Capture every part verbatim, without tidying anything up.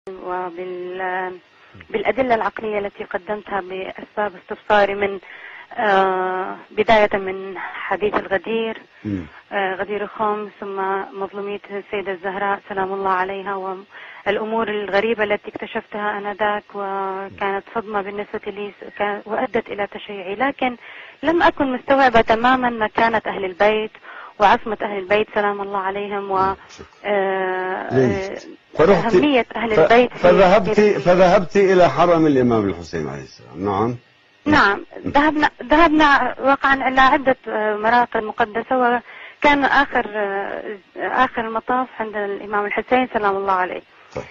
وبال بالأدلة العقلية التي قدمتها بأسباب استبصاري من آه بداية من حديث الغدير آه غدير خم، ثم مظلومية السيدة الزهراء سلام الله عليها، والأمور الغريبة التي اكتشفتها آنذاك وكانت صدمة بالنسبة لي وأدت إلى تشيعي، لكن لم أكن مستوعبة تماما مكانة أهل البيت وعصمة أهل البيت سلام الله عليهم و أهمية أهل البيت. فذهبت فذهبت إلى حرم الإمام الحسين عليه السلام. نعم نعم ذهبنا ذهبنا واقعا إلى عدة مراقد مقدسة، وكان آخر آخر المطاف عند الإمام الحسين سلام الله عليه.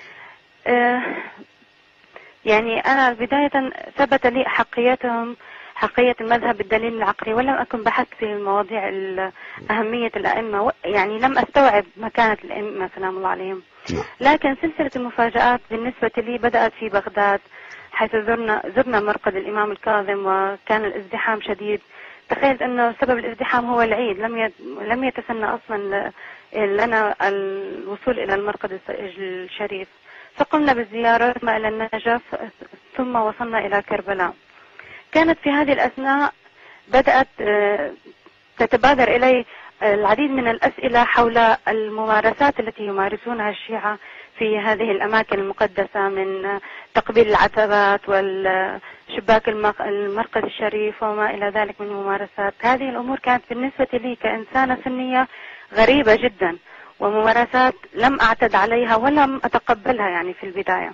يعني أنا بداية ثبت لي حقيتهم حقية المذهب بالدليل العقلي، ولم أكن بحثت في مواضيع أهمية الأئمة، يعني لم أستوعب مكانة الأئمة سلام الله عليهم. لكن سلسلة المفاجآت بالنسبة لي بدأت في بغداد، حيث زرنا زرنا مرقد الإمام الكاظم وكان الازدحام شديد. تخيلت أنه سبب الازدحام هو العيد، لم لم يتسنى أصلا لنا الوصول إلى المرقد الشريف، فقمنا بالزيارة ثم إلى النجف ثم وصلنا إلى كربلاء. كانت في هذه الأثناء بدأت تتبادر إلي العديد من الأسئلة حول الممارسات التي يمارسونها الشيعة في هذه الأماكن المقدسة، من تقبيل العتبات والشباك المرقد الشريف وما إلى ذلك من ممارسات. هذه الأمور كانت بالنسبة لي كإنسانة سنية غريبة جدا، وممارسات لم أعتد عليها ولم أتقبلها يعني في البداية.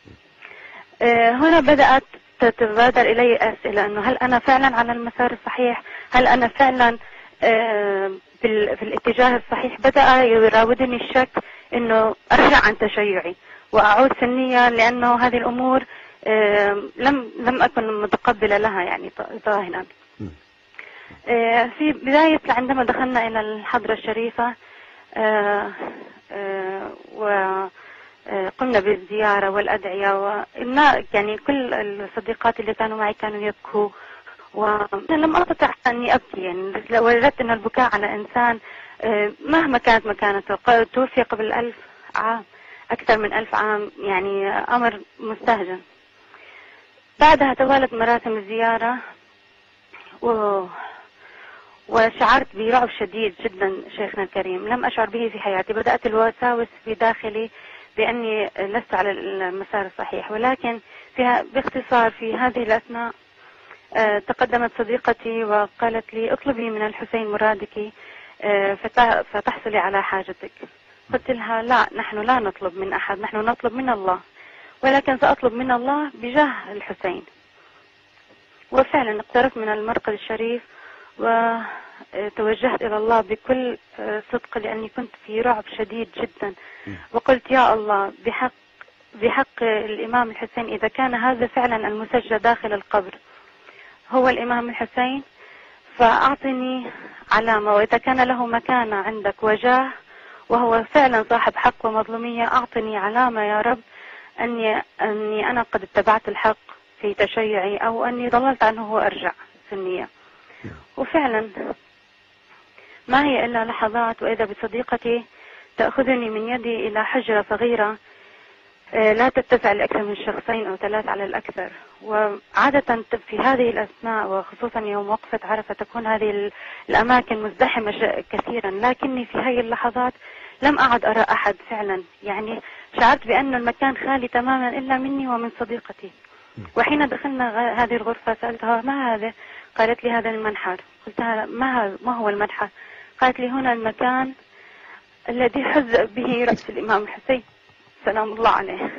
هنا بدأت تتبادر إلي أسئلة أنه هل أنا فعلا على المسار الصحيح؟ هل أنا فعلا في الاتجاه الصحيح؟ بدأ يراودني الشك أنه أرجع عن تشيعي وأعود سنية، لأنه هذه الأمور لم لم أكن متقبلة لها يعني ظاهرا. في بداية عندما دخلنا إلى الحضرة الشريفة وقمنا بالزيارة والأدعية، وإن يعني كل الصديقات اللي كانوا معي كانوا يبكوا، وأنا لم أستطع أني أبكي. يعني وجدت أن البكاء على إنسان مهما كانت مكانته توفي قبل ألف عام، أكثر من ألف عام، يعني أمر مستهجن. بعدها توالت مراسم الزيارة و... وشعرت برعب شديد جدا شيخنا الكريم لم أشعر به في حياتي. بدأت الوساوس في داخلي بأني لست على المسار الصحيح، ولكن فيها باختصار في هذه الأثناء تقدمت صديقتي وقالت لي اطلبي من الحسين مرادك فتحصلي على حاجتك. قلت لها لا، نحن لا نطلب من أحد، نحن نطلب من الله، ولكن سأطلب من الله بجاه الحسين. وفعلا اقتربت من المرقد الشريف وتوجهت إلى الله بكل صدق، لأني كنت في رعب شديد جدا، وقلت يا الله بحق بحق الإمام الحسين، إذا كان هذا فعلا المسجى داخل القبر هو الإمام الحسين فأعطني علامة، وإذا كان له مكانة عندك وجاه وهو فعلا صاحب حق ومظلومية أعطني علامة يا رب أني, أني أنا قد اتبعت الحق في تشيعي، أو أني ضللت عنه وأرجع سنية. وفعلا ما هي إلا لحظات وإذا بصديقتي تأخذني من يدي إلى حجرة صغيرة لا تتسع لأكثر من شخصين أو ثلاث على الأكثر. وعادة في هذه الأثناء وخصوصا يوم وقفة عرفة تكون هذه الأماكن مزدحمة كثيرا، لكني في هذه اللحظات لم أعد أرى أحد فعلا. يعني شعرت بأن المكان خالي تماما إلا مني ومن صديقتي. وحين دخلنا هذه الغرفة سألتها ما هذا؟ قالت لي هذا المنحر. قلتها ما, ما هو المنحر؟ قالت لي هنا المكان الذي حز به رأس الإمام الحسين سلام الله عليه.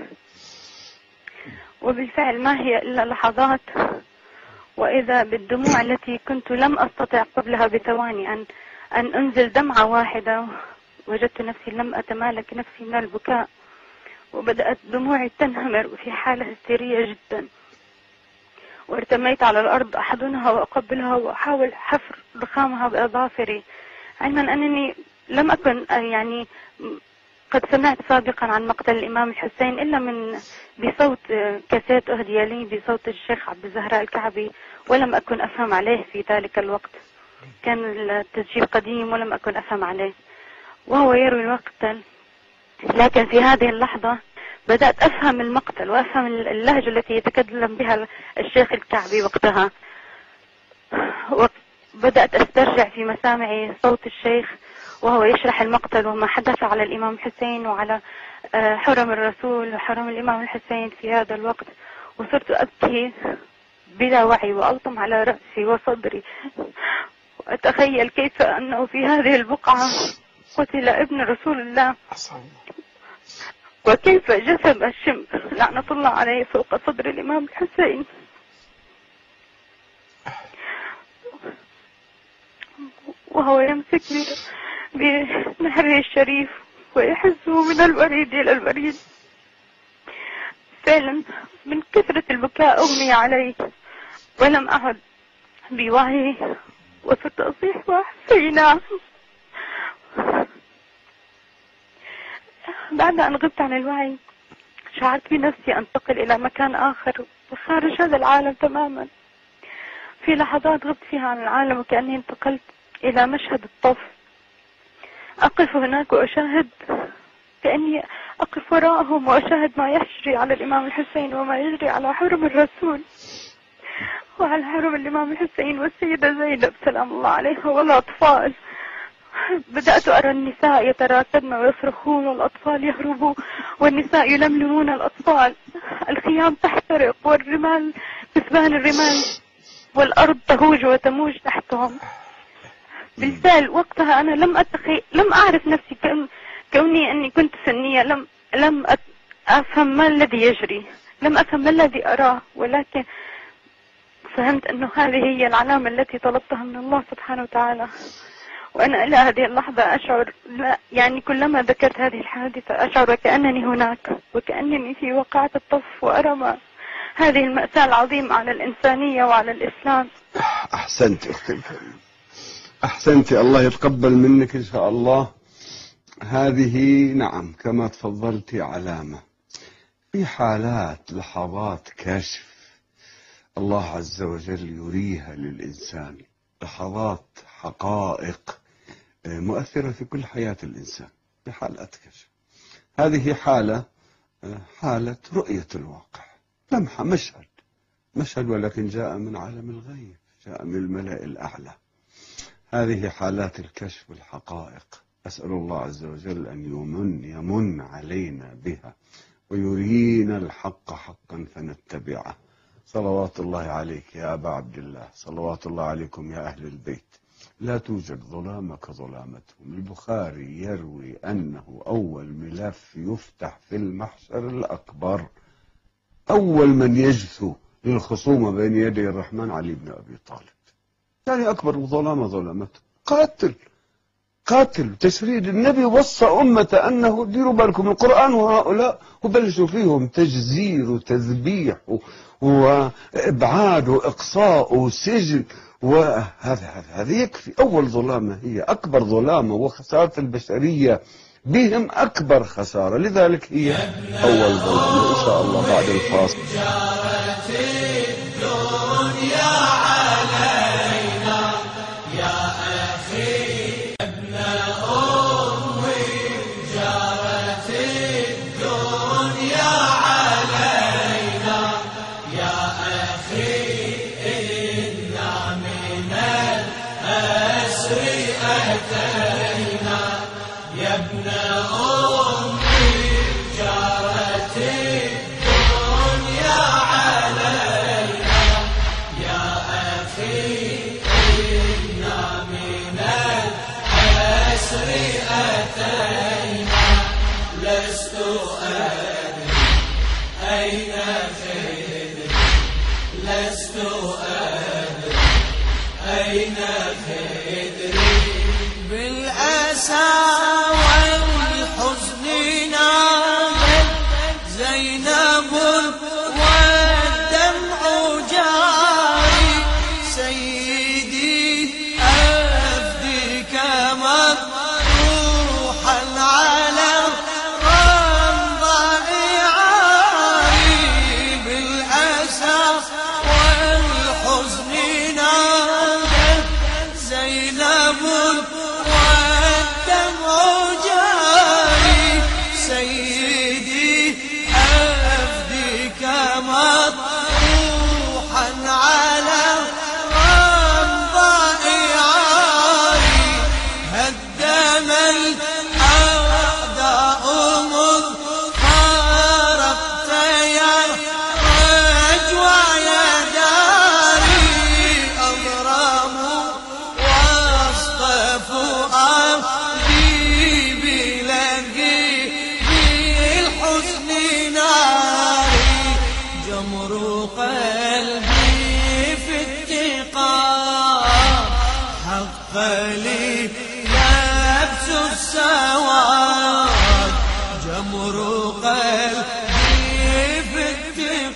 وبالفعل ما هي إلا لحظات وإذا بالدموع التي كنت لم أستطع قبلها بثواني أن أن أنزل دمعة واحدة. وجدت نفسي لم أتمالك نفسي من البكاء، وبدأت دموعي تنهمر في حالة هستيرية جدا، وارتميت على الأرض أحضنها وأقبلها وأحاول حفر ضخامها بأظافري، علما أنني لم أكن يعني قد سمعت سابقا عن مقتل الإمام الحسين إلا من بصوت كاسيت أهدي لي بصوت الشيخ عبد الزهراء الكعبي، ولم أكن أفهم عليه في ذلك الوقت. كان التسجيل قديم ولم أكن أفهم عليه، وهو يروي المقتل. لكن في هذه اللحظة بدأت أفهم المقتل وأفهم اللهجة التي يتكلم بها الشيخ الكعبي وقتها. وبدأت أسترجع في مسامعي صوت الشيخ وهو يشرح المقتل وما حدث على الإمام الحسين وعلى حرم الرسول وحرم الإمام الحسين في هذا الوقت. وصرت أبكي بلا وعي وألطم على رأسي وصدري وأتخيل كيف أنه في هذه البقعة قتل ابن رسول الله، وكيف جسم الشم لعنة الله عليه فوق صدر الإمام الحسين، وهو يمسك بنهره الشريف ويحزه من الوريد إلى الوريد. فعلا من كثرة البكاء أغمي علي ولم أعد بوعي، وصرت أصيح وحسينا. بعد أن غبت عن الوعي شعرت بنفسي أنتقل إلى مكان آخر وخارج هذا العالم تماما. في لحظات غبت فيها عن العالم وكأني انتقلت إلى مشهد الطف. أقف هناك وأشاهد، كأني أقف وراءهم وأشاهد ما يجري على الإمام الحسين وما يجري على حرم الرسول وعلى حرم الإمام الحسين والسيدة زينب سلام الله عليها والأطفال. بدأت أرى النساء يتراكبن ويصرخون والأطفال يهربون والنساء يلملمون الأطفال. الخيام تحترق والرمال كثبان الرمال والأرض تهوج وتموج تحتهم. بالفعل وقتها أنا لم أتخي... لم أعرف نفسي كون... كوني أني كنت سنية. لم لم أت... أفهم ما الذي يجري، لم أفهم ما الذي أراه، ولكن فهمت أنه هذه هي العلامة التي طلبتها من الله سبحانه وتعالى. وأنا إلى هذه اللحظة أشعر، لا يعني كلما ذكرت هذه الحادثة أشعر وكأنني هناك وكأنني في وقعة الطف وأرى ما هذه المأساة العظيمة على الإنسانية وعلى الإسلام. أحسنت أختي الكريمة، أحسنت، الله يتقبل منك إن شاء الله. هذه نعم كما تفضلت علامة في حالات لحظات كشف الله عز وجل يريها للإنسان، لحظات حقائق مؤثرة في كل حياة الإنسان بحالات كشف. هذه حالة حالة رؤية الواقع، لمحة، مشهد مشهد ولكن جاء من عالم الغيب، جاء من الملأ الأعلى. هذه حالات الكشف والحقائق. أسأل الله عز وجل أن يمن يمن علينا بها ويرينا الحق حقا فنتبعه. صلوات الله عليك يا أبا عبد الله، صلوات الله عليكم يا أهل البيت. لا توجد ظلامة كظلامتهم. البخاري يروي أنه أول ملف يفتح في المحشر الأكبر، أول من يجثو للخصومة بين يدي الرحمن علي بن أبي طالب. يعني أكبر ظلامة ظلامته، قاتل قاتل تشريد. النبي وصى أمة أنه ديروا بالكم القرآن وهؤلاء، وبلشوا فيهم تجزير وتذبيح وإبعاد وإقصاء وسجن، وهذا هذا يكفي. أول ظلامة هي أكبر ظلامة، وخسارة البشرية بهم أكبر خسارة، لذلك هي أول ظلامة. إن شاء الله بعد الفاصل.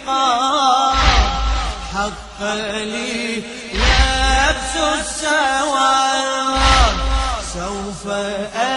العقاب حق لي لبس السواد سوف